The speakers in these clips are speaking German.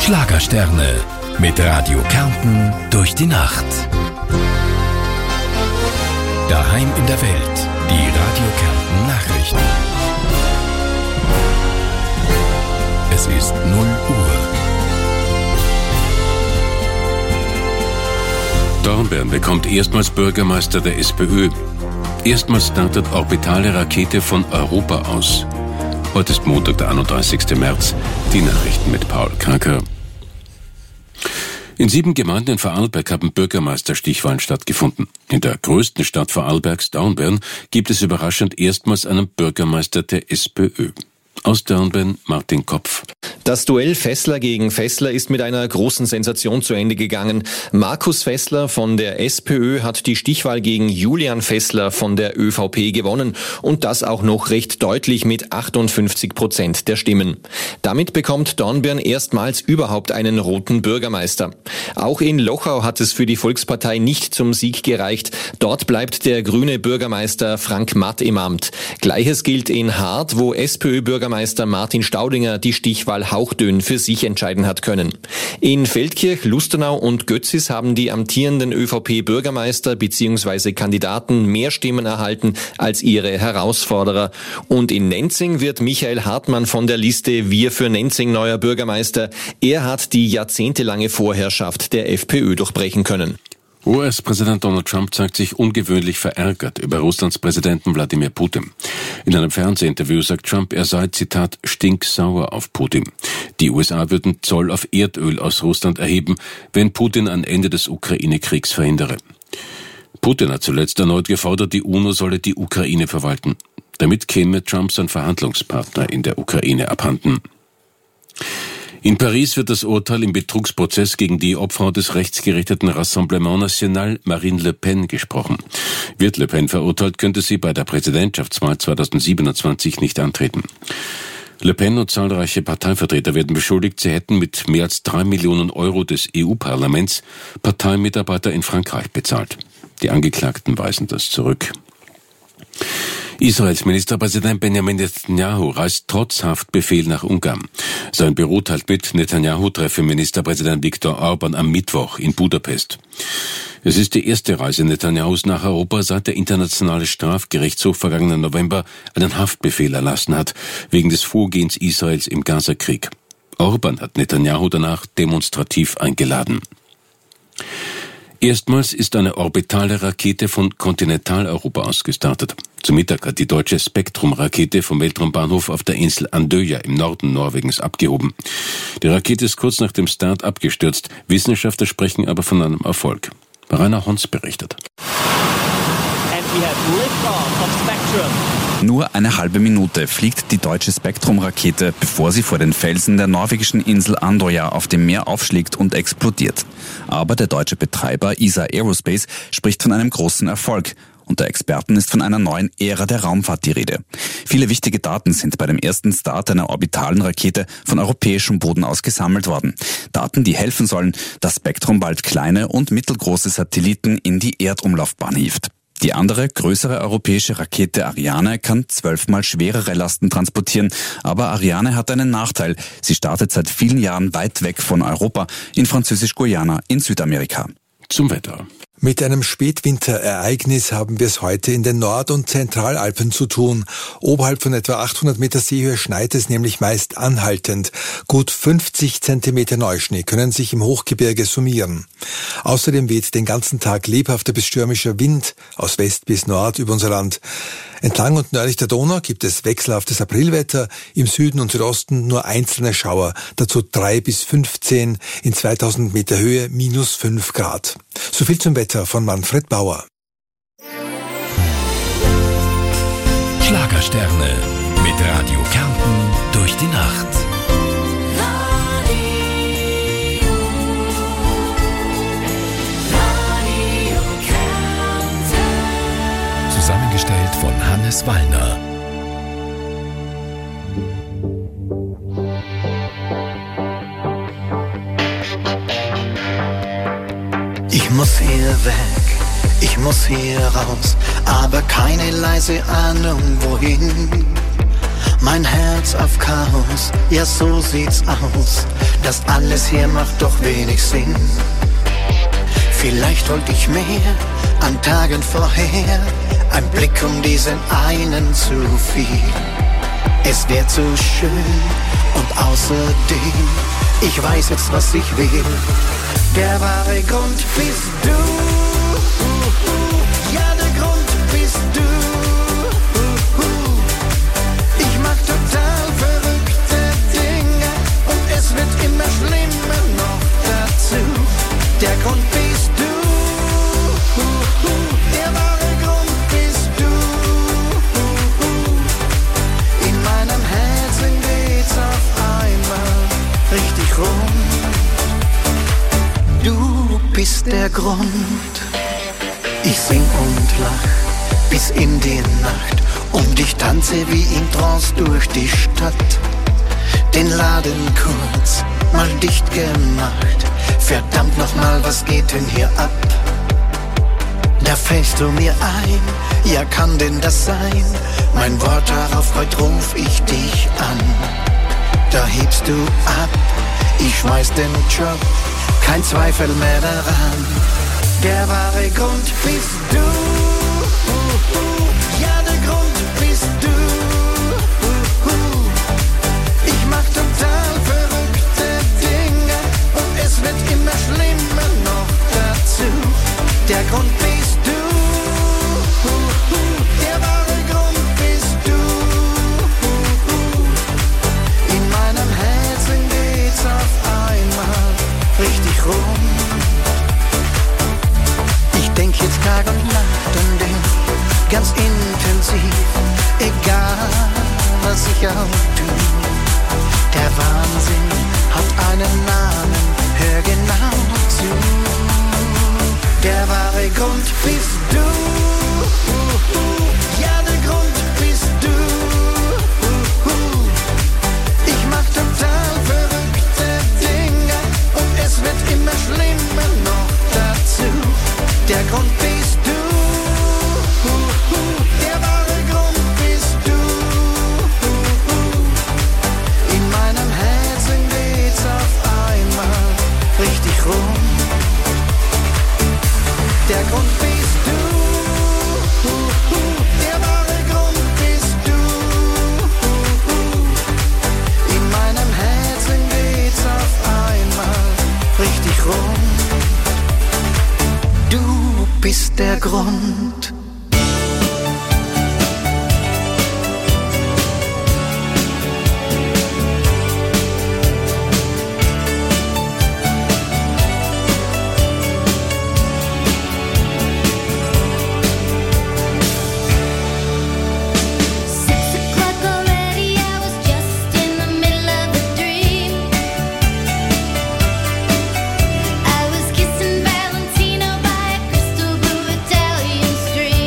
Schlagersterne mit Radio Kärnten durch die Nacht. Daheim in der Welt, die Radio Kärnten Nachrichten. Es ist 0 Uhr. Dornbirn bekommt erstmals Bürgermeister der SPÖ. Erstmals startet orbitale Rakete von Europa aus. Heute ist Montag, der 31. März. Die Nachrichten mit Paul Kraker. In 7 Gemeinden in Vorarlberg haben Bürgermeisterstichwahlen stattgefunden. In der größten Stadt Vorarlbergs, Dornbirn, gibt es überraschend erstmals einen Bürgermeister der SPÖ. Aus Dornbirn Martin Kopf. Das Duell Fessler gegen Fessler ist mit einer großen Sensation zu Ende gegangen. Markus Fessler von der SPÖ hat die Stichwahl gegen Julian Fessler von der ÖVP gewonnen und das auch noch recht deutlich mit 58% der Stimmen. Damit bekommt Dornbirn erstmals überhaupt einen roten Bürgermeister. Auch in Lochau hat es für die Volkspartei nicht zum Sieg gereicht. Dort bleibt der grüne Bürgermeister Frank Matt im Amt. Gleiches gilt in Hart, wo SPÖ-Bürgermeister Martin Staudinger die Stichwahl hauchdünn für sich entscheiden hat können. In Feldkirch, Lustenau und Götzis haben die amtierenden ÖVP-Bürgermeister bzw. Kandidaten mehr Stimmen erhalten als ihre Herausforderer. Und in Nenzing wird Michael Hartmann von der Liste Wir für Nenzing neuer Bürgermeister. Er hat die jahrzehntelange Vorherrschaft der FPÖ durchbrechen können. US-Präsident Donald Trump zeigt sich ungewöhnlich verärgert über Russlands Präsidenten Wladimir Putin. In einem Fernsehinterview sagt Trump, er sei, Zitat, stinksauer auf Putin. Die USA würden Zoll auf Erdöl aus Russland erheben, wenn Putin ein Ende des Ukraine-Kriegs verhindere. Putin hat zuletzt erneut gefordert, die UNO solle die Ukraine verwalten. Damit käme Trump sein Verhandlungspartner in der Ukraine abhanden. In Paris wird das Urteil im Betrugsprozess gegen die Obfrau des rechtsgerichteten Rassemblement National, Marine Le Pen, gesprochen. Wird Le Pen verurteilt, könnte sie bei der Präsidentschaftswahl 2027 nicht antreten. Le Pen und zahlreiche Parteivertreter werden beschuldigt, sie hätten mit mehr als 3 Millionen Euro des EU-Parlaments Parteimitarbeiter in Frankreich bezahlt. Die Angeklagten weisen das zurück. Israels Ministerpräsident Benjamin Netanyahu reist trotz Haftbefehl nach Ungarn. Sein Büro teilt mit, Netanyahu treffe Ministerpräsident Viktor Orban am Mittwoch in Budapest. Es ist die erste Reise Netanyahus nach Europa, seit der Internationale Strafgerichtshof vergangenen November einen Haftbefehl erlassen hat, wegen des Vorgehens Israels im Gazakrieg. Orban hat Netanyahu danach demonstrativ eingeladen. Erstmals ist eine orbitale Rakete von Kontinentaleuropa aus gestartet. Zum Mittag hat die deutsche Spektrum-Rakete vom Weltraumbahnhof auf der Insel Andøya im Norden Norwegens abgehoben. Die Rakete ist kurz nach dem Start abgestürzt. Wissenschaftler sprechen aber von einem Erfolg. Rainer Hons berichtet. Nur eine halbe Minute fliegt die deutsche Spektrum-Rakete, bevor sie vor den Felsen der norwegischen Insel Andøya auf dem Meer aufschlägt und explodiert. Aber der deutsche Betreiber ESA Aerospace spricht von einem großen Erfolg. Unter Experten ist von einer neuen Ära der Raumfahrt die Rede. Viele wichtige Daten sind bei dem ersten Start einer orbitalen Rakete von europäischem Boden aus gesammelt worden. Daten, die helfen sollen, dass Spektrum bald kleine und mittelgroße Satelliten in die Erdumlaufbahn hieft. Die andere, größere europäische Rakete Ariane kann 12-mal schwerere Lasten transportieren. Aber Ariane hat einen Nachteil. Sie startet seit vielen Jahren weit weg von Europa, in Französisch-Guyana in Südamerika. Zum Wetter. Mit einem Spätwinterereignis haben wir es heute in den Nord- und Zentralalpen zu tun. Oberhalb von etwa 800 Meter Seehöhe schneit es nämlich meist anhaltend. Gut 50 Zentimeter Neuschnee können sich im Hochgebirge summieren. Außerdem weht den ganzen Tag lebhafter bis stürmischer Wind aus West bis Nord über unser Land. Entlang und nördlich der Donau gibt es wechselhaftes Aprilwetter, im Süden und Südosten nur einzelne Schauer, dazu 3 bis 15, in 2000 Meter Höhe -5 Grad. So viel zum Wetter von Manfred Bauer. Schlagersterne mit Radio Kärnten durch die Nacht. Zusammengestellt von Hannes Wallner. Ich muss hier weg, ich muss hier raus, aber keine leise Ahnung wohin. Mein Herz auf Chaos, ja so sieht's aus. Das alles hier macht doch wenig Sinn. Vielleicht wollte ich mehr an Tagen vorher. Ein Blick um diesen einen zu viel. Es wär zu schön und außerdem, ich weiß jetzt, was ich will. Der wahre Grund bist du. Ja, der Grund bist du. Ich mach total verrückte Dinge und es wird immer schlimmer noch dazu. Der Grund bist du. Der wahre Grund bist du. In meinem Herzen geht's auf einmal richtig rund. Du bist der Grund. Ich sing und lach bis in die Nacht. Um dich tanze wie in Trance durch die Stadt. Den Laden kurz mal dicht gemacht. Verdammt nochmal, was geht denn hier ab? Da fällst du mir ein, ja kann denn das sein? Mein Wort darauf, heute ruf ich dich an. Da hebst du ab, ich schmeiß den Job, kein Zweifel mehr daran. Der wahre Grund bist du. Ja, der Grund bist du. Ich mach total verrückte Dinge und es wird immer schlimmer noch dazu. Der Grund bist du. Der wahre Grund bist du. In meinem Herzen geht's auf einmal richtig rum. Ich denk jetzt Tag und Nacht an den ganz intensiv, egal was ich auch tue. Der Wahnsinn hat einen Namen, hör genau zu. Der wahre Grund bist du. Ja, der Grund bist du. Ich mach total verrückte Dinge und es wird immer schlimmer noch dazu. Der Grund bist du. Der wahre Grund bist du. In meinem Herzen geht's auf einmal richtig rum. Der Grund bist du. Der wahre Grund bist du. In meinem Herzen geht's auf einmal richtig rum. Du bist der Grund. Valentino by a crystal blue Italian street.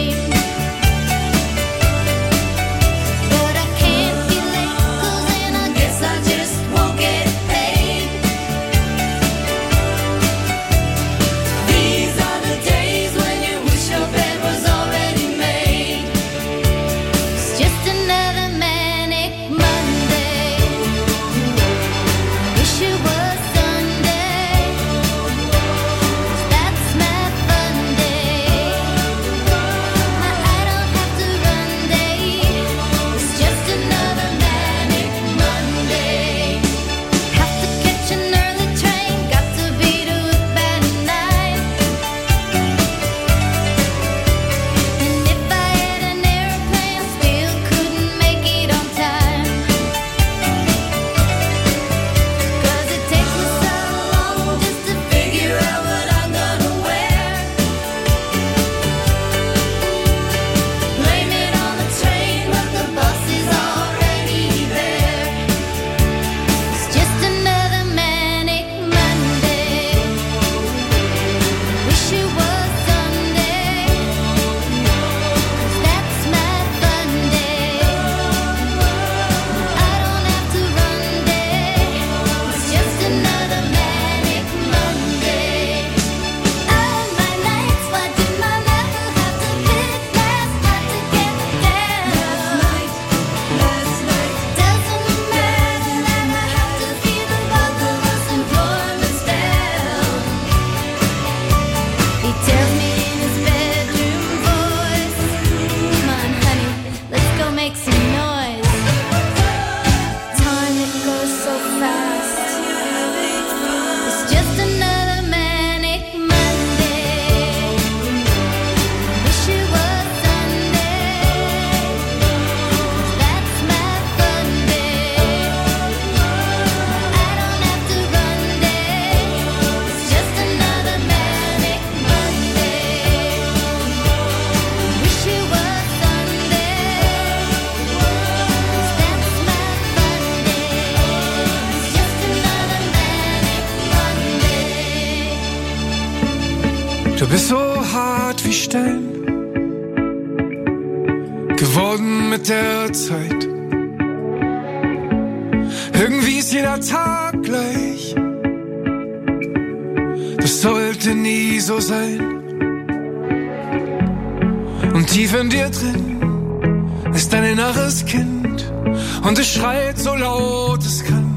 bist so hart wie Stein geworden mit der Zeit. Irgendwie ist jeder Tag gleich. Das sollte nie so sein. Und tief in dir drin ist dein inneres Kind und es schreit so laut es kann.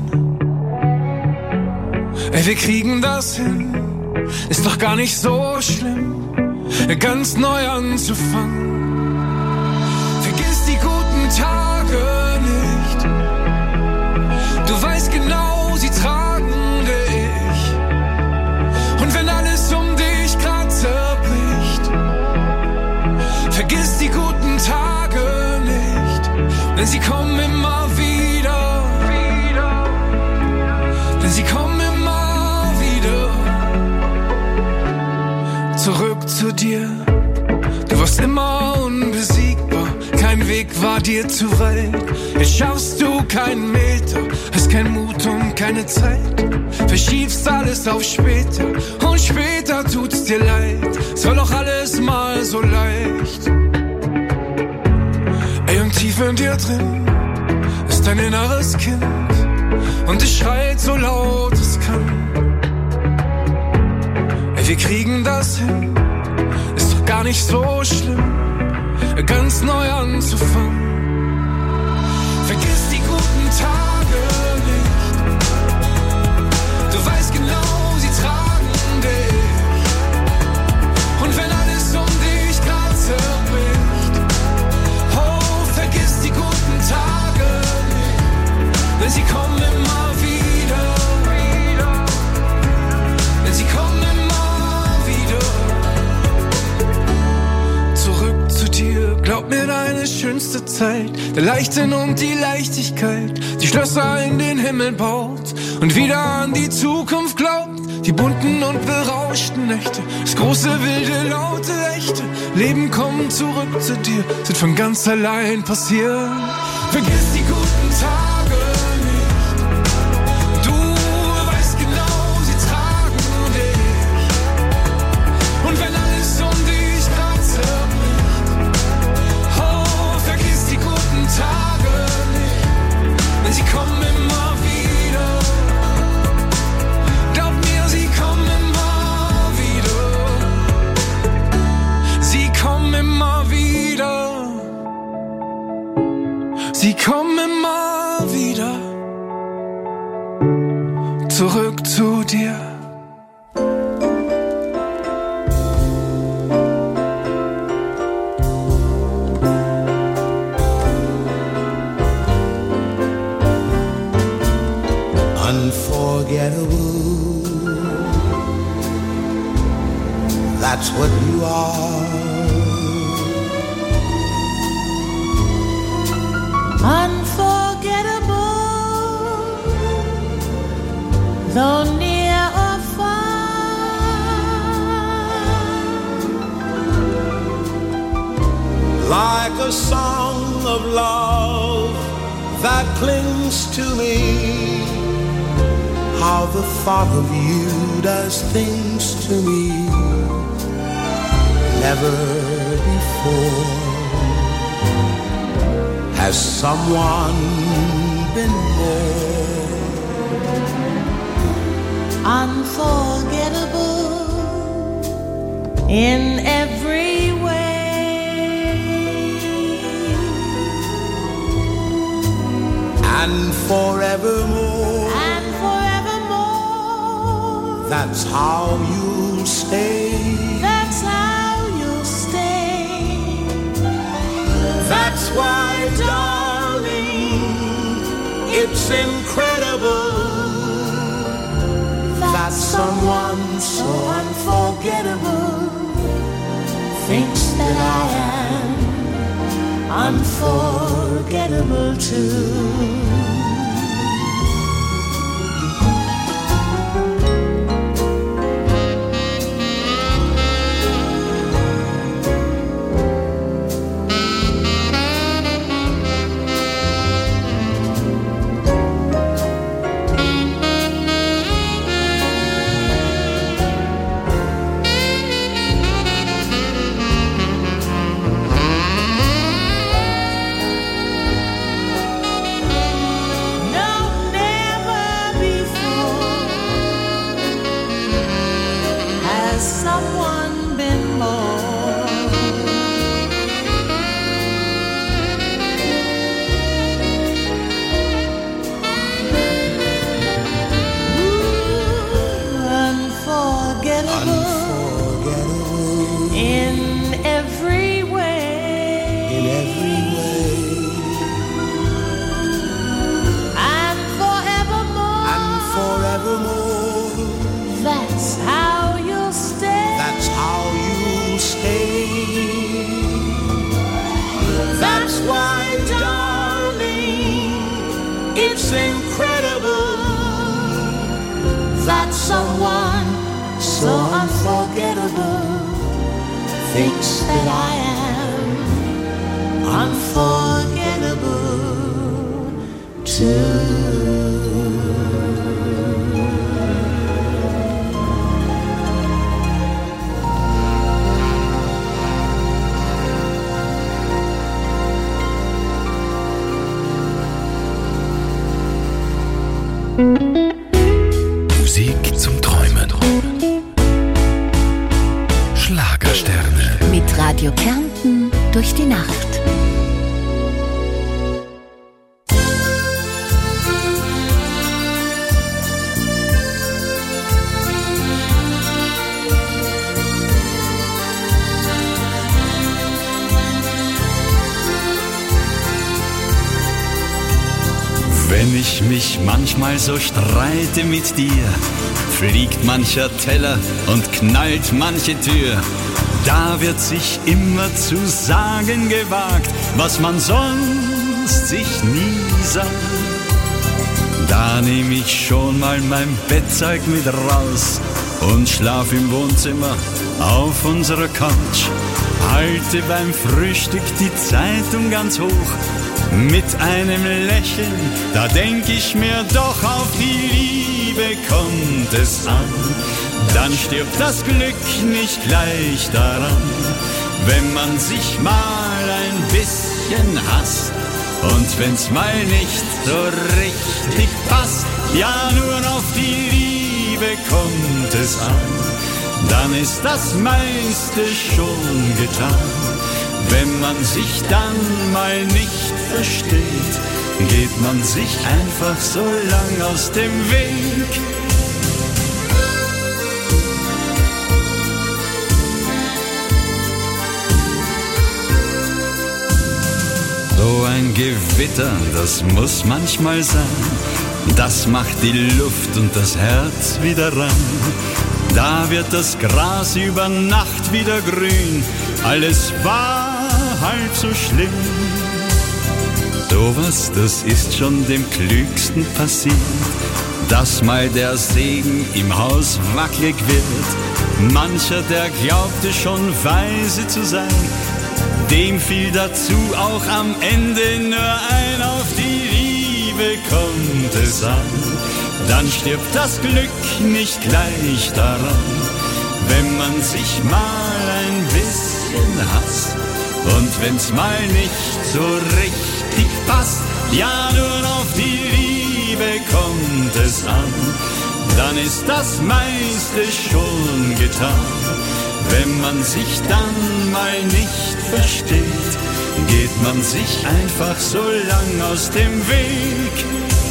Ey, wir kriegen das hin, ist doch gar nicht so schlimm, ganz neu anzufangen. Vergiss die guten Tage nicht, du weißt genau, sie tragen dich. Und wenn alles um dich grad zerbricht, vergiss die guten Tage nicht, denn sie kommen immer wieder, denn sie kommen immer wieder zurück zu dir. Du warst immer unbesiegbar, kein Weg war dir zu weit. Jetzt schaffst du keinen Meter, hast keinen Mut und keine Zeit. Verschiebst alles auf später und später tut's dir leid. Es war doch alles mal so leicht. Ey, und tief in dir drin ist dein inneres Kind und es schreit so laut es kann. Ey, wir kriegen das hin, ist doch gar nicht so schlimm, ganz neu anzufangen. Vergiss die guten Tage nicht, du weißt genau, sie tragen dich. Und wenn alles um dich grad zerbricht, oh, vergiss die guten Tage nicht, denn sie kommen immer wieder, denn sie kommen immer wieder zurück zu dir. Glaub mir, deine schönste Zeit der Leichten und die Leichtigkeit, die Schlösser in den Himmel baut und wieder an die Zukunft glaubt. Die bunten und berauschten Nächte, das große, wilde, laute, echte Leben kommen zurück zu dir, sind von ganz allein passiert. Vergiss die guten Tage nicht, du weißt genau, sie tragen dich. Und wenn alles um dich grad zerbricht, oh, vergiss die guten Tage nicht, denn sie kommen immer wieder. Glaub mir, sie kommen immer wieder. Sie kommen immer wieder. Sie kommen immer wieder zurück zu dir. Unforgettable, that's what you are. Unforgettable, though near or far. Like a song of love that clings to me, how the thought of you does things to me never before. Has someone been more unforgettable in every way, and forevermore? That's how you'll stay. That's how you'll stay. That's why, darling, it's incredible that someone so unforgettable thinks that I am unforgettable too. It's incredible that someone so unforgettable thinks that I am unforgettable too. Musik zum Träumen. Schlagersterne. Mit Radio Kärnten durch die Nacht. Wenn ich mich manchmal so streite mit dir, fliegt mancher Teller und knallt manche Tür. Da wird sich immer zu sagen gewagt, was man sonst sich nie sagt. Da nehm ich schon mal mein Bettzeug mit raus und schlaf im Wohnzimmer auf unserer Couch. Halte beim Frühstück die Zeitung ganz hoch. Mit einem Lächeln, da denk ich mir doch, auf die Liebe kommt es an. Dann stirbt das Glück nicht gleich daran, wenn man sich mal ein bisschen hasst. Und wenn's mal nicht so richtig passt, ja nur auf die Liebe kommt es an. Dann ist das meiste schon getan. Wenn man sich dann mal nicht versteht, geht man sich einfach so lang aus dem Weg. So ein Gewitter, das muss manchmal sein. Das macht die Luft und das Herz wieder rein. Da wird das Gras über Nacht wieder grün. Alles war halb so schlimm. Sowas, das ist schon dem Klügsten passiert, dass mal der Segen im Haus wackelig wird. Mancher, der glaubte schon weise zu sein, dem fiel dazu auch am Ende nur ein: auf die Liebe kommt es an. Dann stirbt das Glück nicht gleich daran, wenn man sich mal ein bisschen hasst. Und wenn's mal nicht so richtig passt, ja nur auf die Liebe kommt es an. Dann ist das meiste schon getan. Wenn man sich dann mal nicht versteht, geht man sich einfach so lang aus dem Weg.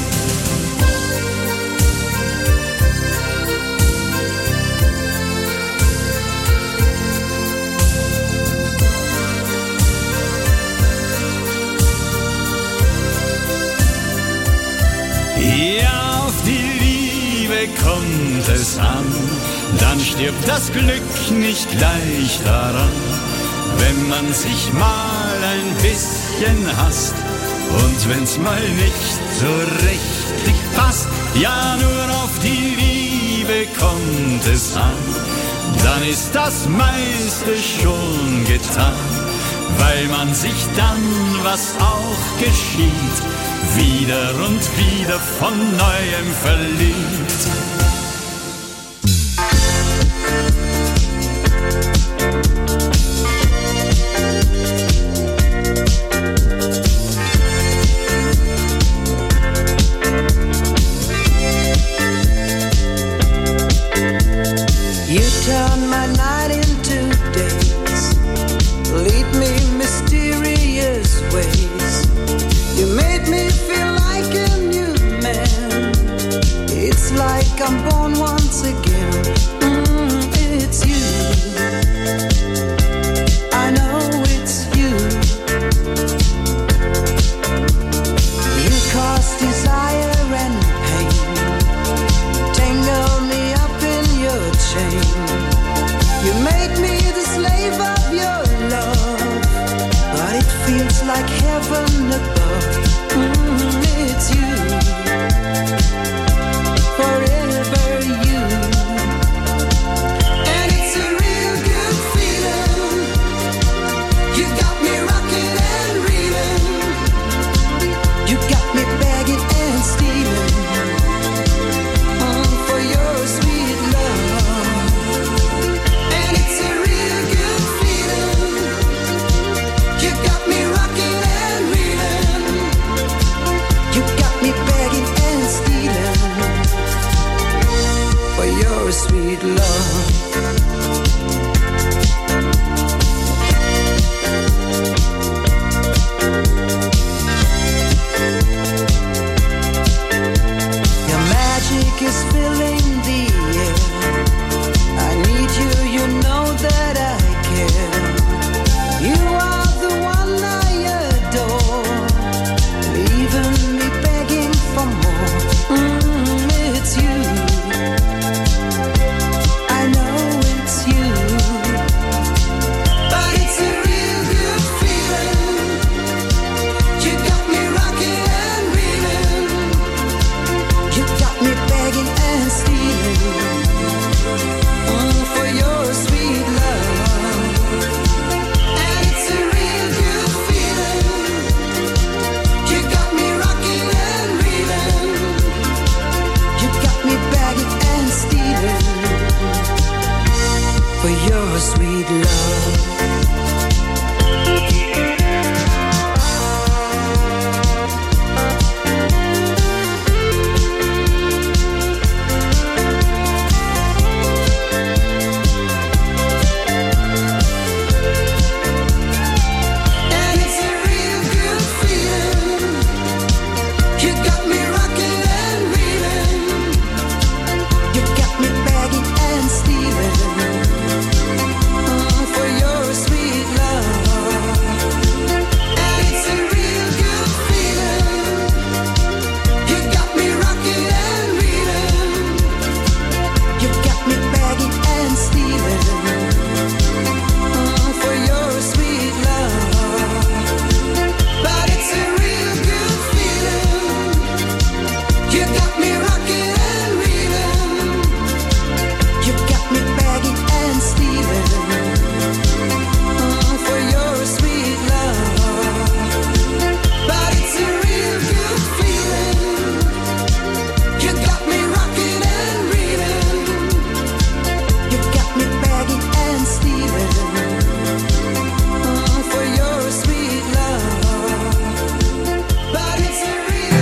Ja, auf die Liebe kommt es an, dann stirbt das Glück nicht gleich daran, wenn man sich mal ein bisschen hasst. Und wenn's mal nicht so richtig passt, ja nur auf die Liebe kommt es an, dann ist das meiste schon getan, weil man sich dann, was auch geschieht, wieder und wieder von Neuem verliebt. You turn my night into days, lead me mysterious ways. You made me feel like a new man. It's like sweet love. Your magic is filling the air. I need you, you know that I care. You are the one I adore, leaving me begging for more. It's you, I know it's you. But it's a real good feeling. You got me rocking and reeling. You got me begging and stealing for your sweet love. And it's a real good feeling. You got me rocking and reeling. You got me begging and stealing for your sweet love. And it's a real good feeling. You got me rocking and reeling. You got me begging and stealing for your sweet love. And it's a real good feeling. You got me rocking and reeling. You got me begging and stealing for your sweet love. But it's a real good feeling. You got me rocking and reeling. You got me begging and stealing for your sweet love. But it's a real good feeling. You got me rocking and reeling. You got me begging and stealing for your sweet love. But it's a real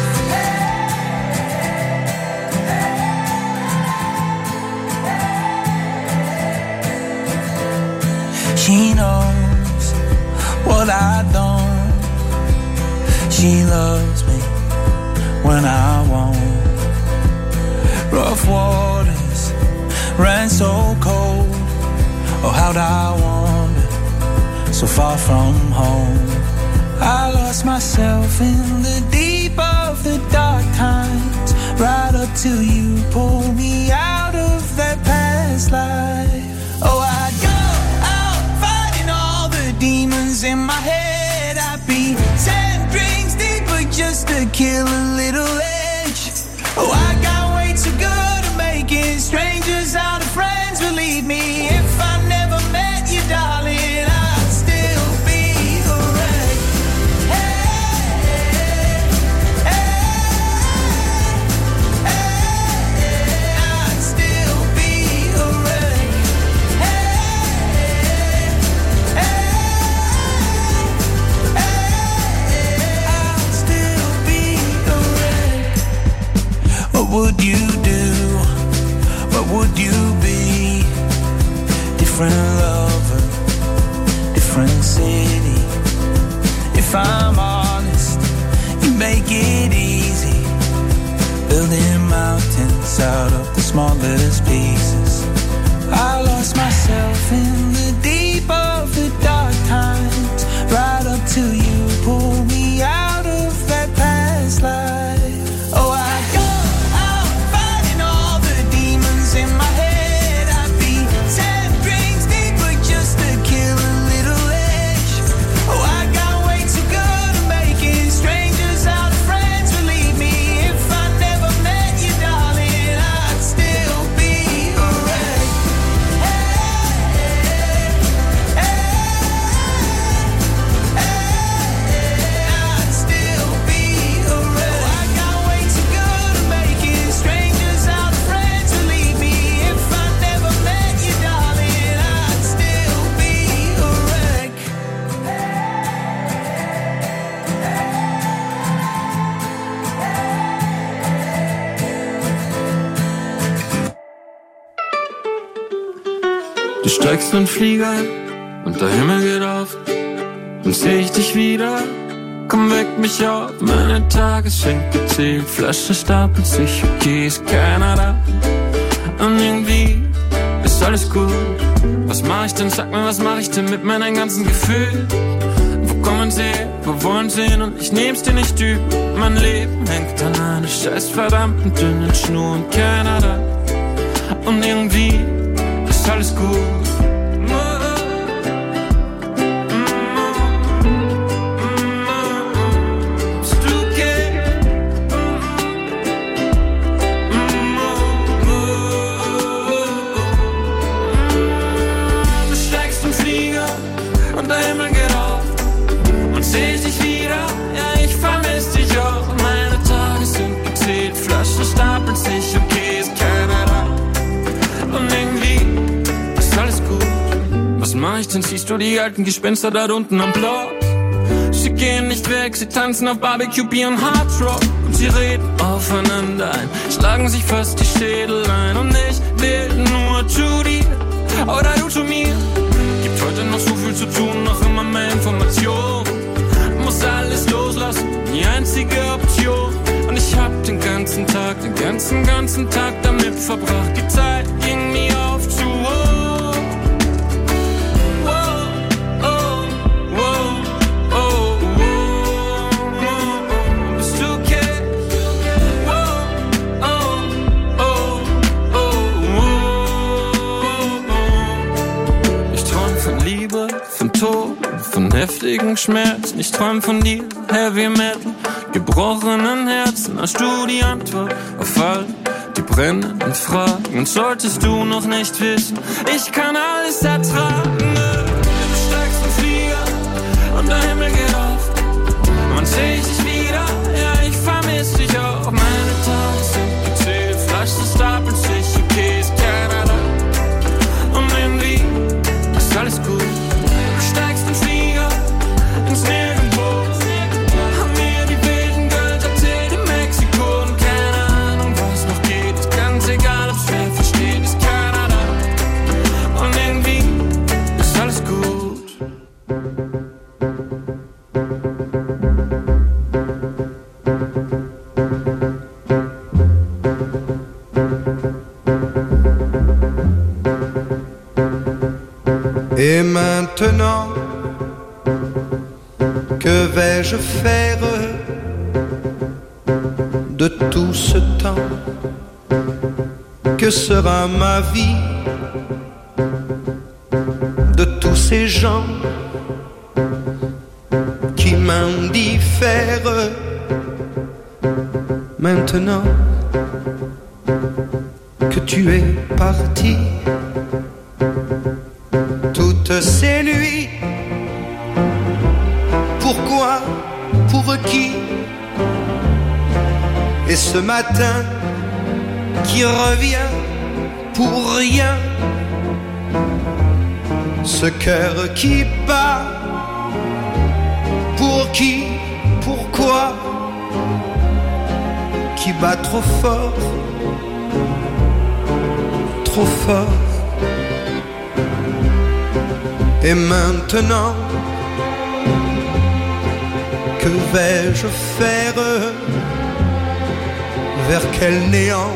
She knows what I don't. She loves me when I won't. Rough waters ran so cold. Oh, how'd I wander so far from home? I lost myself in the deep of the dark times, right up till you pulled me out of that past life. Oh, I'd go out fighting all the demons in my head. I'd be 10 drinks deeper just to kill a little edge. Oh, I got way too good at making strangers out of friends. Believe me, if I never met you, darling, I'd still be a wreck. I'd still be a wreck. I'd still be a wreck. What would you do? What would you be? Different lover, different city. If I'm honest, you make it easy, building mountains out of the smallest pieces. I lost myself in the deep of the dark times, right up till you pulled me out of that past life. Oh, I go out fighting all the demons in my head. I'd be 10 drinks deeper just to kill a little edge. Oh, I got way too good at making strangers out of friends. Believe me, if I never met you, darling, I'd still be a wreck. steigst in den Flieger und der Himmel geht auf. Dann seh ich dich wieder, komm, weck mich auf. Meine Tagesschenke zählt, Flaschen stapelt sich, okay, ist keiner da. Und irgendwie ist alles gut. Was mach ich denn, sag mir, was mach ich denn mit meinen ganzen Gefühlen? Wo kommen sie her, wo wollen sie hin? Und ich nehm's dir nicht übel. Mein Leben hängt an einer scheiß verdammten dünnen Schnur und keiner da. Und irgendwie ist alles gut. Dann siehst du die alten Gespenster da unten am Block. Sie gehen nicht weg, sie tanzen auf Barbecue, Bier und Hard Rock. Und sie reden aufeinander ein, schlagen sich fast die Schädel ein. Und ich will nur zu dir, oder du zu mir. Gibt heute noch so viel zu tun, noch immer mehr Information. Muss alles loslassen, die einzige Option. Und ich hab den ganzen Tag damit verbracht. Die Zeit ging mir auf zu hoch. Von heftigen Schmerzen, ich träum von dir, Heavy Metal, gebrochenen Herzen. Hast du die Antwort auf all die brennenden Fragen? Und solltest du noch nicht wissen, ich kann alles ertragen. Du steigst im Flieger und der Himmel geht auf. Man seh ich dich wieder, ja, ich vermiss dich auch. Meine Tage sind gezählt, Flaschen stapeln sich, okay, ist keiner da. Und irgendwie ist alles gut. Steigst ins Flieger, ins Nirgendwo. Haben mir die wilden Götter erzählt in Mexiko. Und keine Ahnung, was noch geht. Ist ganz egal, ob's wer versteht, ist keiner da. Und irgendwie ist alles gut. Et maintenant, que vais-je faire de tout ce temps? Que sera ma vie de tous ces gens qui m'indiffèrent? Maintenant que tu es parti, toutes ces nuits, pourquoi, pour qui? Et ce matin qui revient pour rien, ce cœur qui bat, pour qui, pourquoi, qui bat trop fort, trop fort. Et maintenant, que vais-je faire? Vers quel néant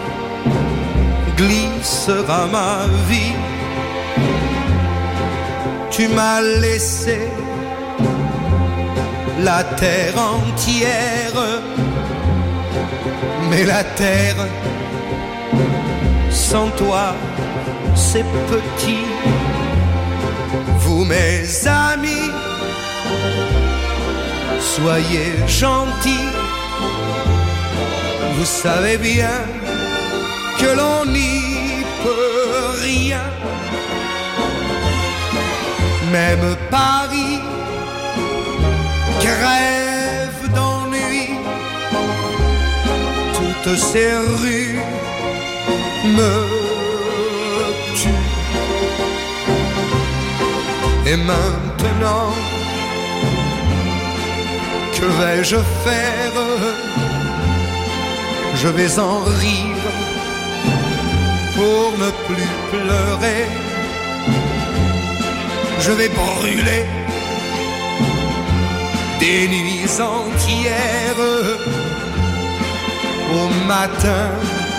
glissera ma vie? Tu m'as laissé la terre entière, mais la terre sans toi c'est petit. Vous mes amis, soyez gentils, vous savez bien que l'on n'y peut rien. Même Paris crève d'ennui, toutes ces rues me tuent. Et maintenant, que vais-je faire? Je vais en rire pour ne plus pleurer. je vais brûler des nuits entières. Au matin,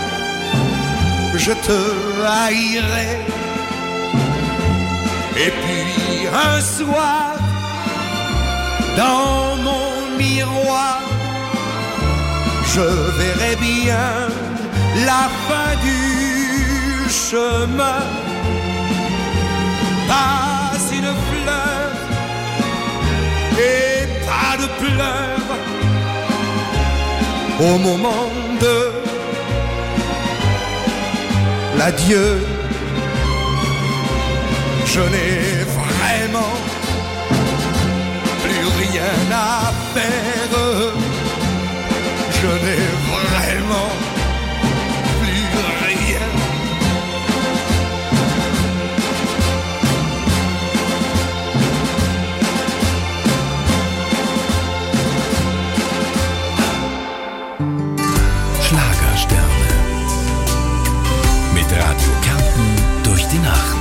je te haïrai. Et puis un soir, dans mon miroir, je verrai bien la fin du chemin. Pas une fleur et pas de pleurs au moment de l'adieu. Je n'ai vraiment plus rien à faire. Je n'ai vraiment plus rien. Schlagersterne. Mit Radio Kärnten durch die Nacht.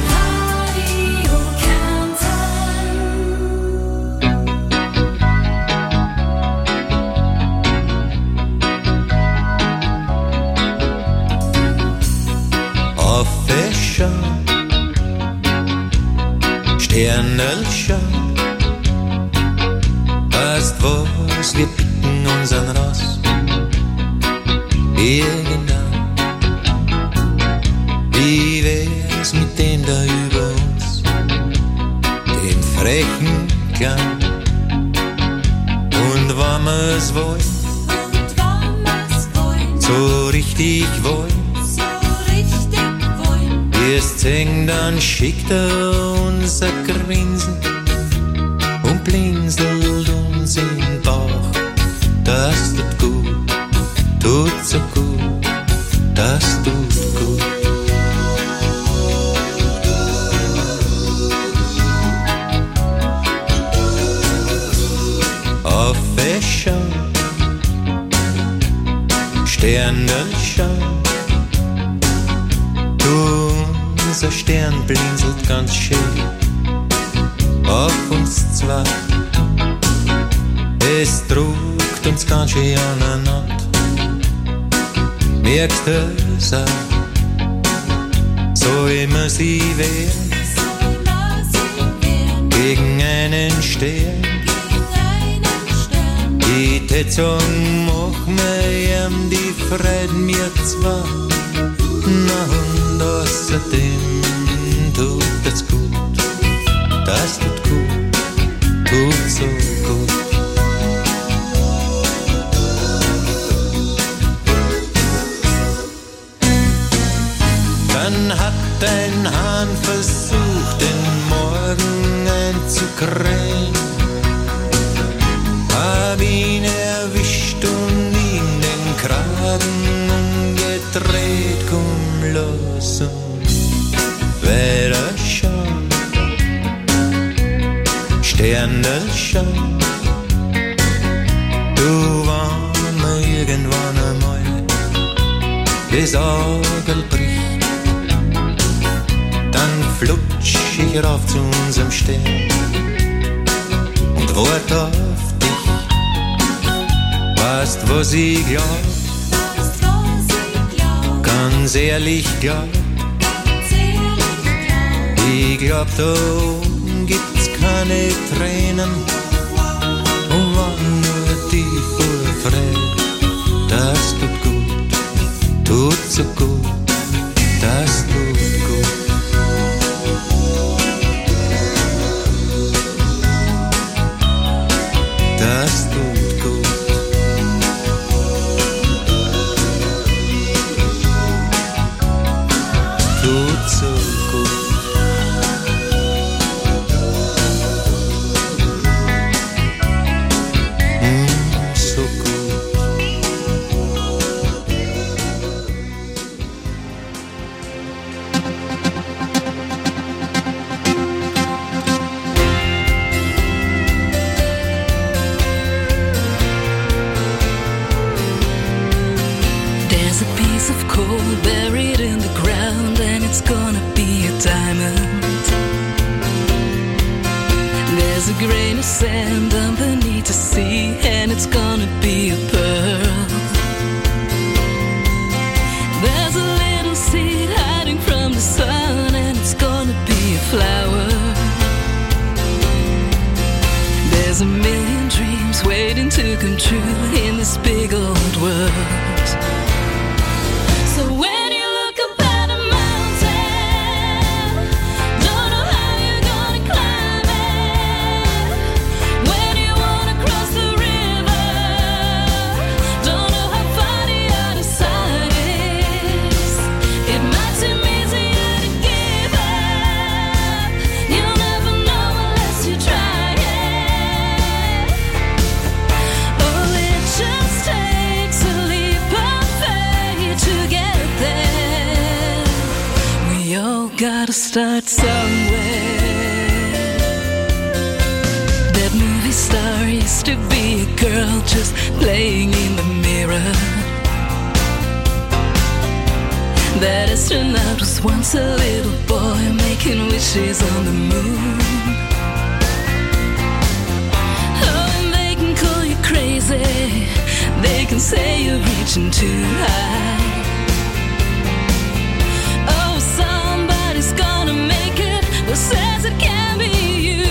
Sternelchen, weißt was, wir picken unseren Ross irgendwann. Wie wär's mit dem da über uns, dem frechen Klein? Und wenn wir's wollen, so richtig wollen, erst sehen, dann schickt uns ein Grinsen und blinzelt uns in den Bauch. Das tut gut, tut so gut, das tut gut. Auf Wäschern, Sternelchen, unser Stern blinzelt ganz schön auf uns zwei. Es druckt uns ganz schön aneinander. Merkst du es auch? So immer sie wehren gegen einen Stern. Die Tätzung macht mir die Freude mir zwar. Na und außerdem tut es gut, das tut gut, tut so gut. Dann hat ein Hahn versucht, den Morgen einzukrähen, hab ihn erwischt und ihm den Kragen umgedreht. Komm los und weiter schauen, Sternelchen, du wann mir irgendwann einmal das Auge bricht, dann flutsch ich rauf zu unserem Stern und wart auf dich. Weißt was ich glaub, ganz ehrlich glaub, ich glaub, da oben gibt's keine Tränen und wann nur die Vorfreude. Das tut gut, tut so gut, das tut gut. Das tut gut. Tut so gut. So gut. grain of sand underneath the sea, and it's gonna be a pearl. There's a little seed hiding from the sun, and it's gonna be a flower. There's a million dreams waiting to come true in this big old world. So when you look up at a mountain, don't know how you're gonna climb it. When you wanna cross the river, don't know how far the other side is. It might seem easier to give up. You'll never know unless you try it. Oh, it just takes a leap of faith to get there. We all gotta start somewhere. That movie star used to be a girl just playing in the mirror. That astronaut was once a little boy making wishes on the moon. Oh, and they can call you crazy, they can say you're reaching too high. Oh, somebody's gonna make it, who says it can't be you?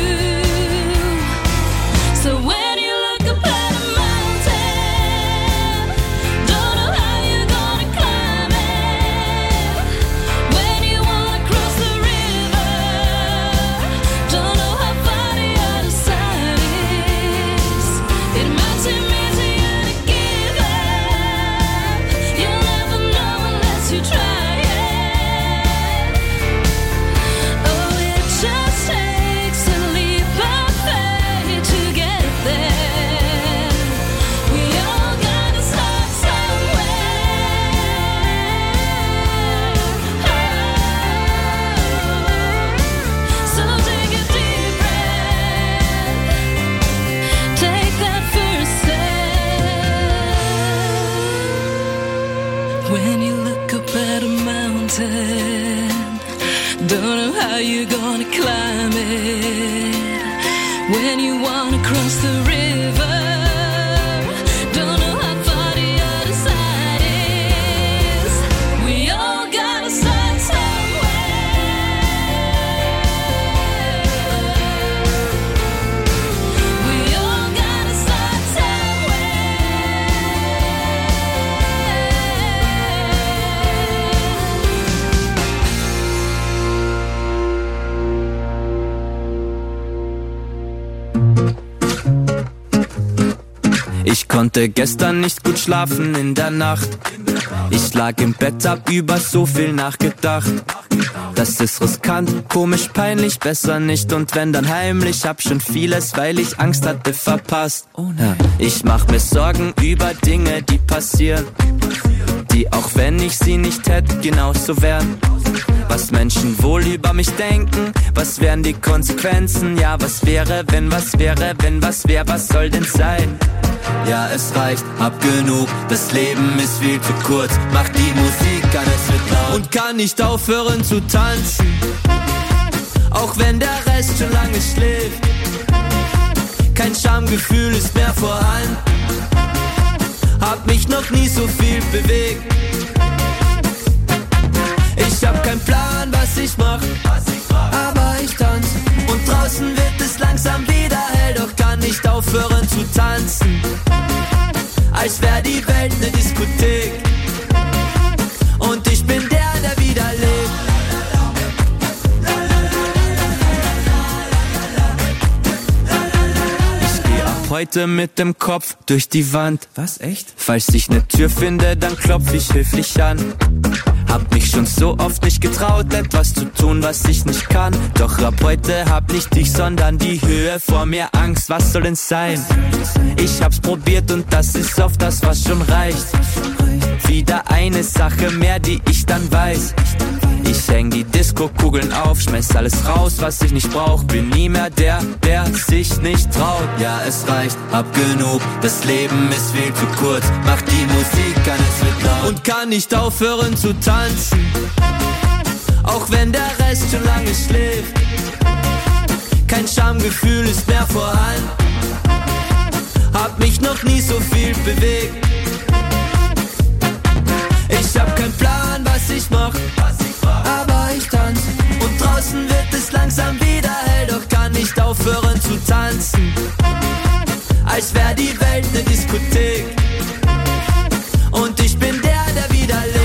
So when you look up at a mountain, don't know how you're gonna climb it. When you wanna cross the river, don't know how far the other side is. It might seem easier to give up. You'll never know unless you try it. Oh, it just takes a leap of faith to get there. We all gotta start somewhere. So take a deep breath, take that first step. When you look up at a mountain, don't know how you're gonna climb it. When you wanna cross the river, don't know how far the other side is. We all gotta start somewhere. We all gotta start Ich konnte gestern nicht gut schlafen in der Nacht. Ich lag im Bett, hab über so viel nachgedacht. Das ist riskant, komisch, peinlich, besser nicht. Und wenn dann heimlich, hab schon vieles, weil ich Angst hatte, verpasst. Oh nein. Ich mach mir Sorgen über Dinge, die passieren, die, auch wenn ich sie nicht hätte, genauso wären. Was Menschen wohl über mich denken, was wären die Konsequenzen? Ja, was wäre, wenn was wäre, wenn was wär, was soll denn sein? Ja, es reicht, hab genug, das Leben ist viel zu kurz. Mach die Musik an, es wird laut und kann nicht aufhören zu tanzen, auch wenn der Rest schon lange schläft. Kein Schamgefühl ist mehr vorhanden, hab mich noch nie so viel bewegt. Ich hab keinen Plan, was ich mach, aber ich tanz. Und draußen wird es langsam wieder hell, doch kann nicht aufhören zu tanzen, als wär die Welt ne Diskothek. Und ich bin der wieder lebt. Ich geh ab heute mit dem Kopf durch die Wand. Was, echt? Falls ich ne Tür finde, dann klopf ich höflich an. Hab mich schon so oft nicht getraut, etwas zu tun, was ich nicht kann. Doch ab heute hab nicht dich, sondern die Höhe vor mir Angst. Was soll denn sein? Ich hab's probiert und das ist oft das, was schon reicht. Wieder eine Sache mehr, die ich dann weiß. Ich häng die Disco-Kugeln auf, schmeiß alles raus, was ich nicht brauch. Bin nie mehr der sich nicht traut. Ja, es reicht, hab genug, das Leben ist viel zu kurz. Mach die Musik an, es wird laut und kann nicht aufhören zu tanzen, auch wenn der Rest schon lange schläft. kein Schamgefühl ist mehr vorhanden. Hab mich noch nie so viel bewegt. Ich hab keinen Plan, was ich mach, aber ich tanz. Und draußen wird es langsam wieder hell, doch kann nicht aufhören zu tanzen. Als wär die Welt ne Diskothek. Und ich bin der wieder lebt.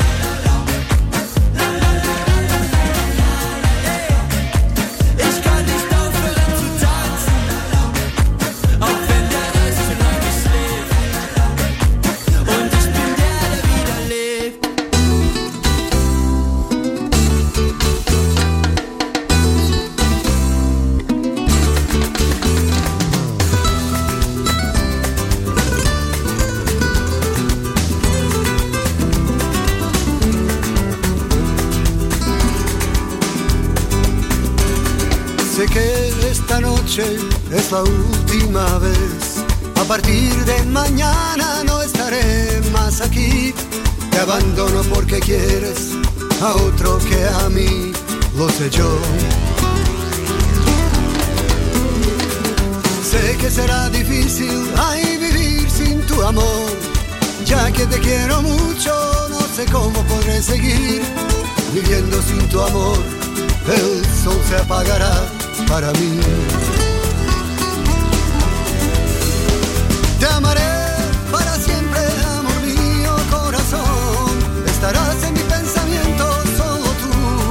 Ich kann nicht aufhören zu tanzen, auch wenn der Rest schon lange schläft. Und ich bin der wieder lebt. Sé que esta noche es la última vez. A partir de mañana no estaré más aquí. Te abandono porque quieres a otro que a mí, lo sé yo. Sé que será difícil ay, vivir sin tu amor. Ya que te quiero mucho, no sé cómo podré seguir viviendo sin tu amor. El sol se apagará para mí. Te amaré para siempre, amor mío, corazón. Estarás en mi pensamiento, solo tú.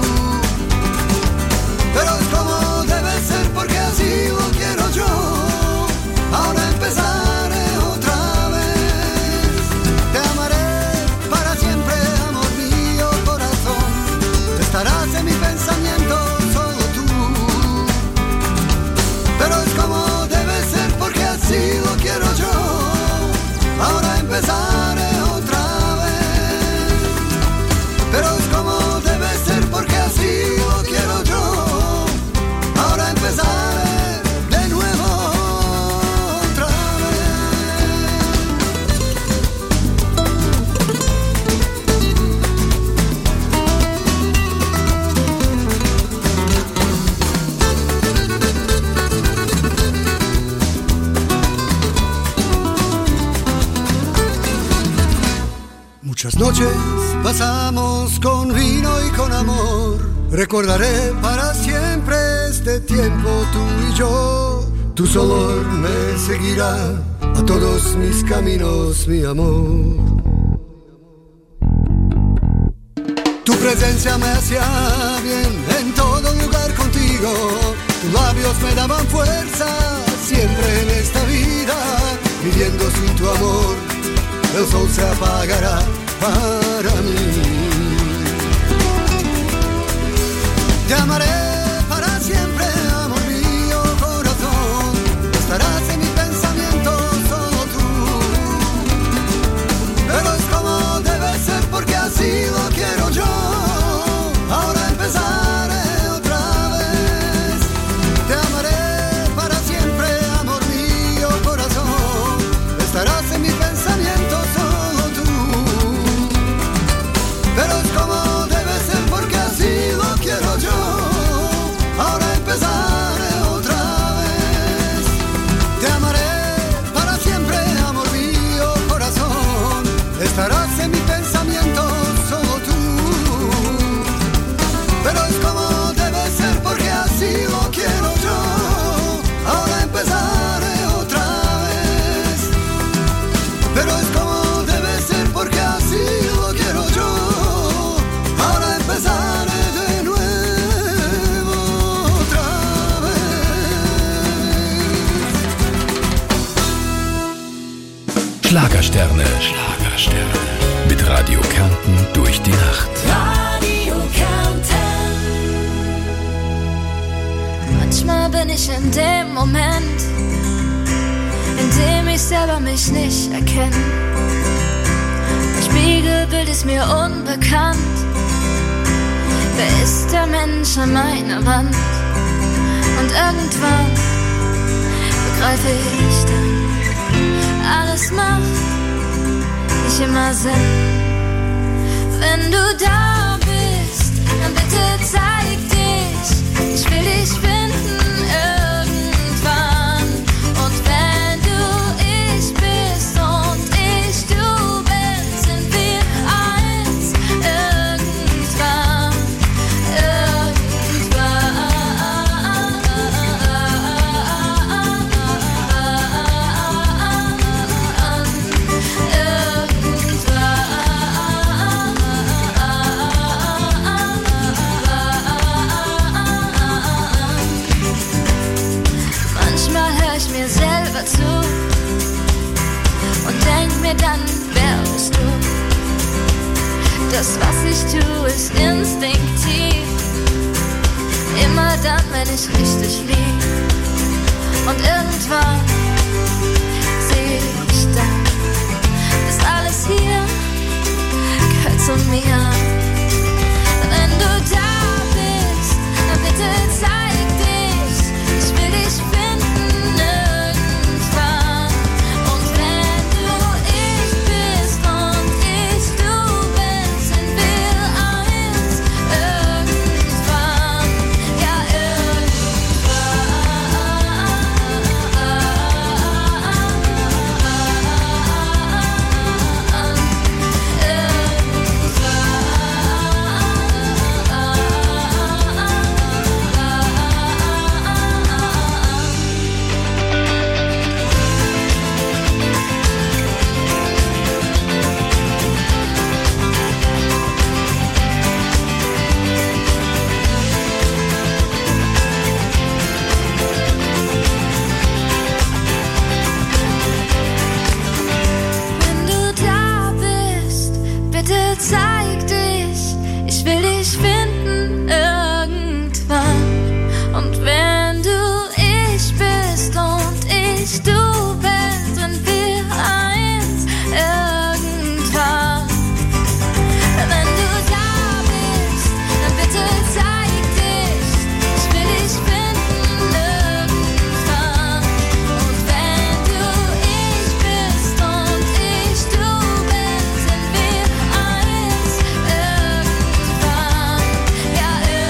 Pero es como debe ser porque así lo quiero yo. Ahora empezaré otra vez. Te amaré para siempre, amor mío, corazón. Estarás en mi pensamiento, solo tú. Pero es como debe ser porque así lo quiero yo. Ahora empezaré otra vez. Pero es como debe ser porque así lo quiero yo. Ahora empezaré de nuevo otra Muchas noches pasamos con vino y con amor. Recordaré para siempre este tiempo tú y yo. Tu olor me seguirá a todos mis caminos, mi amor. Tu presencia me hacía bien en todo lugar contigo. Tus labios me daban fuerza siempre en esta vida. Viviendo sin tu amor, el sol se apagará para mí. Te amaré para siempre, amor mío, corazón. Estarás en mi pensamiento, solo tú. Pero es como debe ser porque así lo quiero yo. Ahora empezaré otra vez. Te amaré para siempre, amor mío, corazón. Estarás en mi pensamiento, solo tú. Pero es como debe ser porque así lo quiero yo. Ahora empezaré otra vez. Te amaré para siempre, amor mío, corazón. Estarás en mi pensamiento, solo tú. Pero es como debe ser porque así lo quiero yo. Ahora empezaré otra vez. Pero es como debe ser porque así lo quiero yo. Ahora empezaré de nuevo otra Schlagersterne. Mit Radio Kärnten durch die Nacht. Radio Kärnten. Manchmal bin ich in dem Moment, in dem ich selber mich nicht erkenne. Mein Spiegelbild ist mir unbekannt. Wer ist der Mensch an meiner Wand? Und irgendwann begreife ich dann, alles macht nicht immer Sinn. Wenn du da bist, dann bitte zeig dich. Ich will dich finden tue, ist instinktiv. Immer dann, wenn ich richtig lieg. Und irgendwann seh ich dann, ist alles hier, gehört zu mir. Wenn du da bist, dann bitte zeig dich, ich will dich finden irgendwann. Und wenn du ich bist und ich du bist, sind wir eins irgendwann, ja Wenn du da bist, bitte zeig dich, ich will dich finden irgendwann. Und wenn du ich bist und ich du bist, sind wir eins irgendwann. Wenn du da bist, dann bitte zeig dich, ich will dich finden irgendwann. Und wenn du ich bist und ich du bist, sind wir eins irgendwann, ja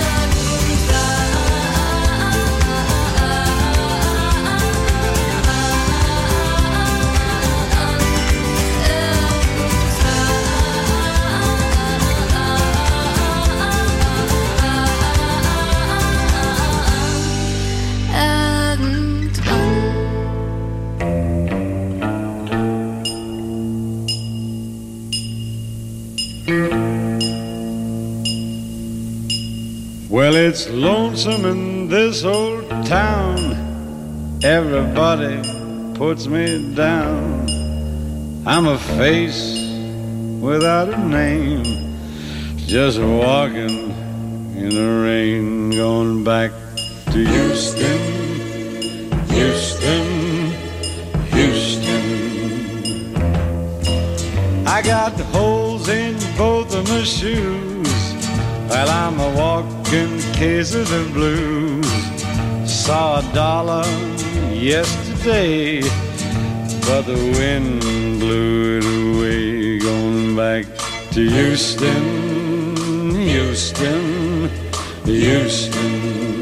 Well, it's lonesome in this old town. Everybody puts me down. I'm a face without a name, just walking in the rain, going back to Houston, Houston, Houston. I got holes in both of my shoes. Well, I'm a walking case of the blues. Saw $1 yesterday, but the wind blew it away. Going back to Houston, Houston, Houston.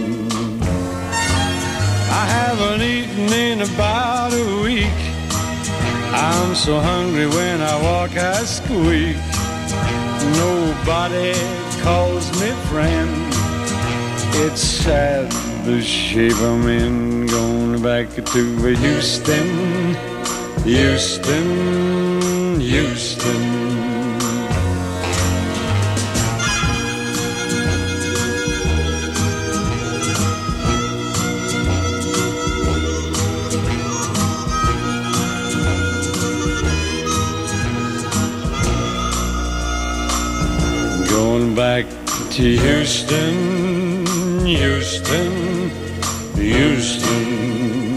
I haven't eaten in about a week. I'm so hungry when I walk I squeak. Nobody calls me friend. It's sad the shape I'm in. Going back to Houston, Houston, Houston. Going back to Houston, Houston, Houston.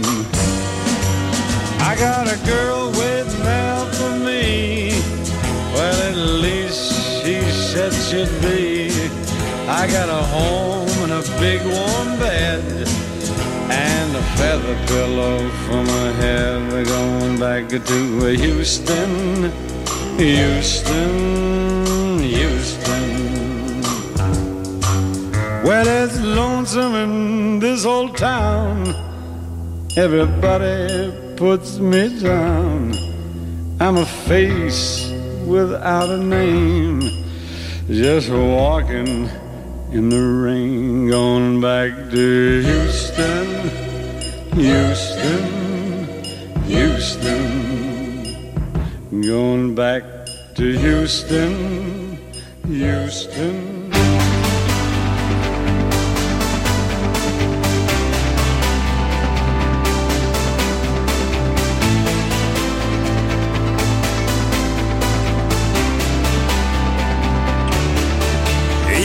I got a girl waiting out for me. Well, at least she said she'd be. I got a home and a big warm bed and a feather pillow for my head. We're going back to Houston, Houston, Houston. Well, it's lonesome in this old town. Everybody puts me down. I'm a face without a name, just walking in the rain. Going back to Houston, Houston, Houston. Going back to Houston, Houston.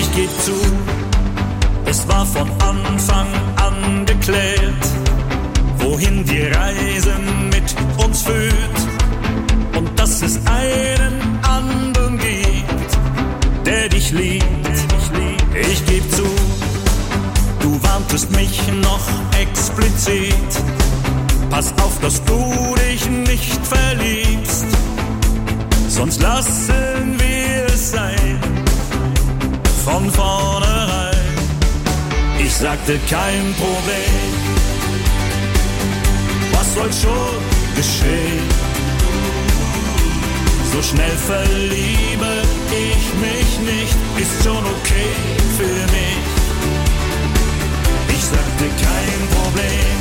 Ich geb zu, es war von Anfang an geklärt, wohin die Reise mit uns führt und dass es einen anderen gibt, der dich liebt. Ich geb zu, du warntest mich noch explizit, pass auf, dass du dich nicht verliebst, sonst lassen wir es sein, von vornherein. Ich sagte kein Problem, was soll schon geschehen? So schnell verliebe ich mich nicht, ist schon okay für mich. Ich sagte kein Problem,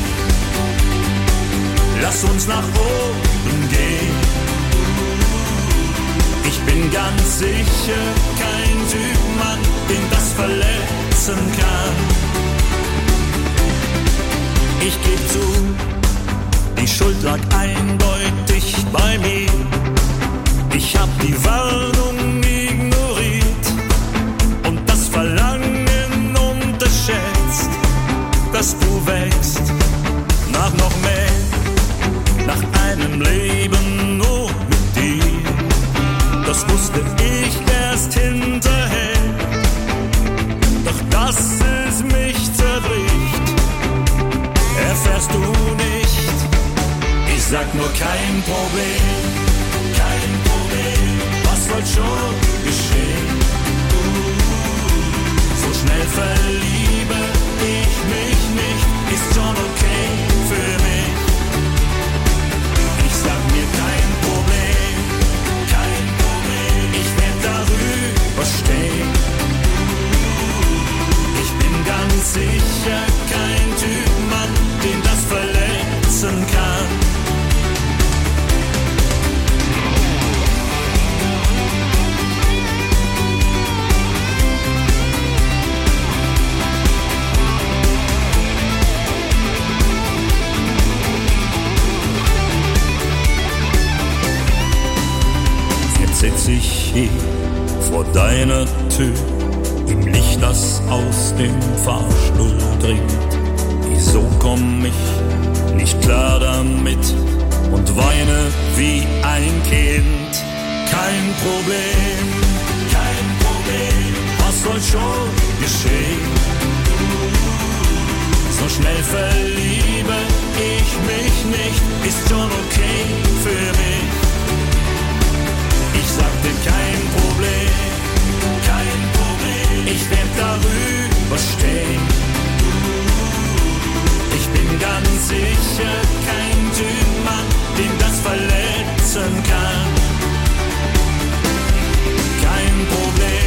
lass uns nach oben gehen. Ich bin ganz sicher kein Typ, Mann, den das verletzen kann. Ich geb zu, die Schuld lag eindeutig bei mir. Ich hab die Warnung ignoriert und das Verlangen unterschätzt, dass du wächst nach noch mehr, nach einem Leben nur mit dir. Das wusste ich erst hinterher, doch dass es mich zerbricht, erfährst du nicht. Ich sag nur kein Problem, kein Problem, was soll schon geschehen? So schnell verliebe ich mich nicht, ist schon okay für mich. Ich sag mir kein Problem, kein Problem, ich werd darüber stehen. Ich bin ganz sicher kein Typ, Mann, den das verletzen kann. Sitz ich hier vor deiner Tür, im Licht, das aus dem Fahrstuhl dringt. Wieso komm ich nicht klar damit und weine wie ein Kind? Kein Problem, kein Problem, was soll schon geschehen? So schnell verliebe ich mich nicht, ist schon okay für mich. Ich sagte kein Problem, kein Problem, ich werd darüber stehen. Ich bin ganz sicher kein Typ, Mann, den das verletzen kann. Kein Problem.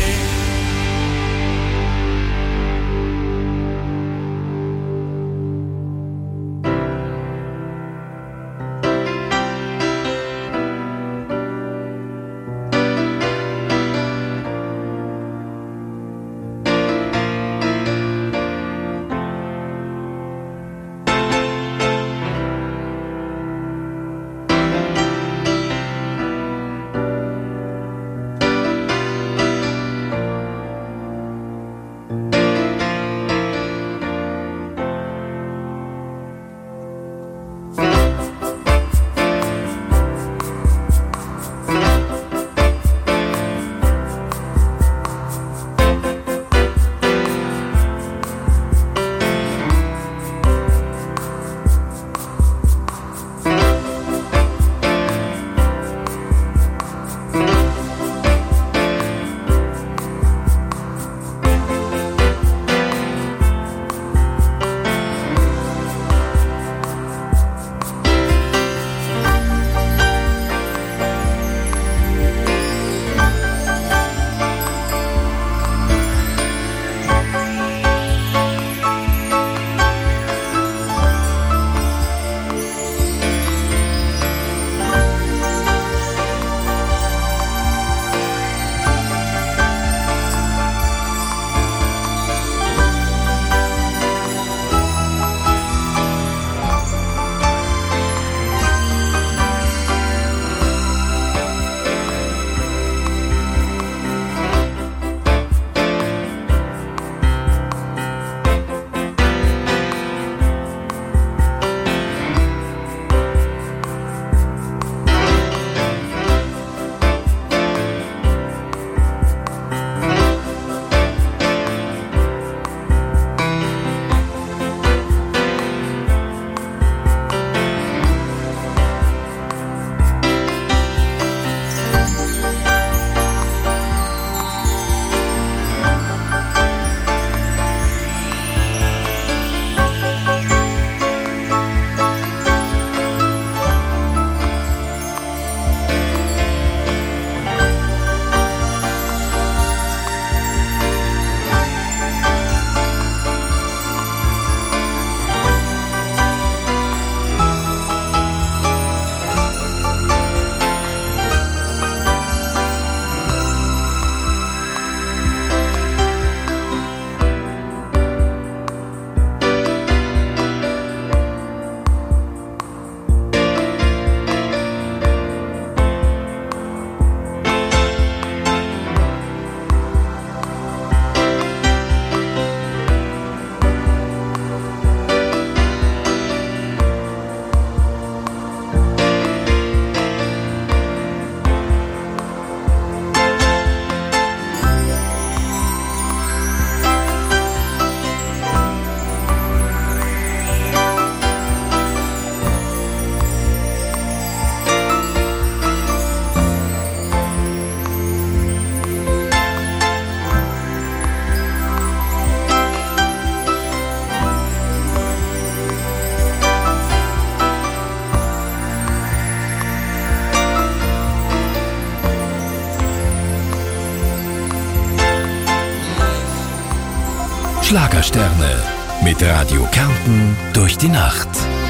Schlagersterne mit Radio Kärnten durch die Nacht.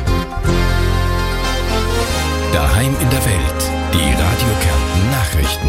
Daheim in der Welt, die Radio Kärnten Nachrichten.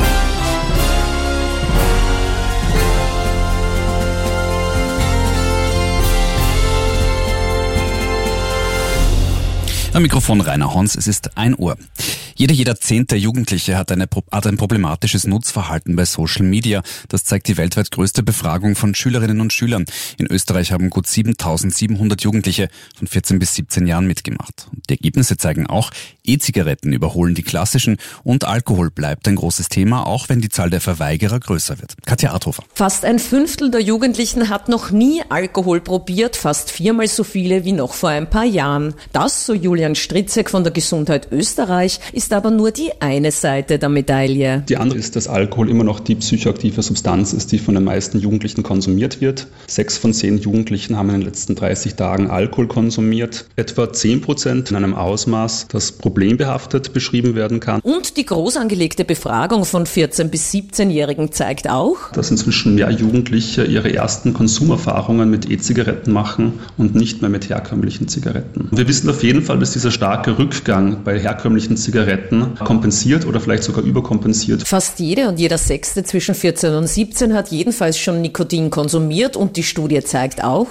Am Mikrofon Rainer Hons, es ist 1 Uhr. Jeder 10. Jugendliche hat ein problematisches Nutzverhalten bei Social Media. Das zeigt die weltweit größte Befragung von Schülerinnen und Schülern. In Österreich haben gut 7.700 Jugendliche von 14 bis 17 Jahren mitgemacht. Und die Ergebnisse zeigen auch, E-Zigaretten überholen die klassischen und Alkohol bleibt ein großes Thema, auch wenn die Zahl der Verweigerer größer wird. Katja Arthofer. Fast 1/5 der Jugendlichen hat noch nie Alkohol probiert, fast 4-mal so viele wie noch vor ein paar Jahren. Das, so Julian Stritzek von der Gesundheit Österreich, ist aber nur die eine Seite der Medaille. Die andere ist, dass Alkohol immer noch die psychoaktive Substanz ist, die von den meisten Jugendlichen konsumiert wird. 6 von 10 Jugendlichen haben in den letzten 30 Tagen Alkohol konsumiert. Etwa 10% in einem Ausmaß, das problembehaftet beschrieben werden kann. Und die groß angelegte Befragung von 14- bis 17-Jährigen zeigt auch, dass inzwischen mehr Jugendliche ihre ersten Konsumerfahrungen mit E-Zigaretten machen und nicht mehr mit herkömmlichen Zigaretten. Wir wissen auf jeden Fall, dass dieser starke Rückgang bei herkömmlichen Zigaretten kompensiert oder vielleicht sogar überkompensiert. Fast jede und jeder Sechste zwischen 14 und 17 hat jedenfalls schon Nikotin konsumiert und die Studie zeigt auch,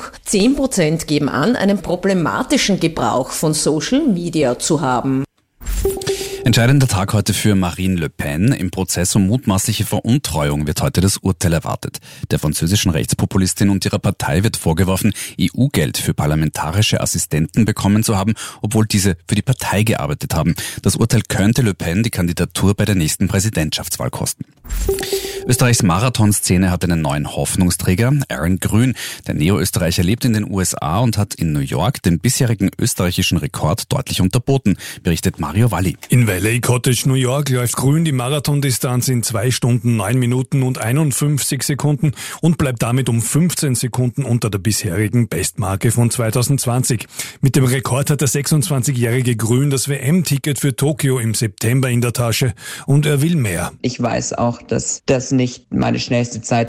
10% geben an, einen problematischen Gebrauch von Social Media zu haben. Entscheidender Tag heute für Marine Le Pen. Im Prozess um mutmaßliche Veruntreuung wird heute das Urteil erwartet. Der französischen Rechtspopulistin und ihrer Partei wird vorgeworfen, EU-Geld für parlamentarische Assistenten bekommen zu haben, obwohl diese für die Partei gearbeitet haben. Das Urteil könnte Le Pen die Kandidatur bei der nächsten Präsidentschaftswahl kosten. Österreichs Marathonszene hat einen neuen Hoffnungsträger, Aaron Grün. Der Neo-Österreicher lebt in den USA und hat in New York den bisherigen österreichischen Rekord deutlich unterboten, berichtet Mario Valli. In LA Cottage, New York, läuft Grün die Marathondistanz in 2 Stunden, 9 Minuten und 51 Sekunden und bleibt damit um 15 Sekunden unter der bisherigen Bestmarke von 2020. Mit dem Rekord hat der 26-jährige Grün das WM-Ticket für Tokio im September in der Tasche und er will mehr. Ich weiß auch, dass das nicht meine schnellste Zeit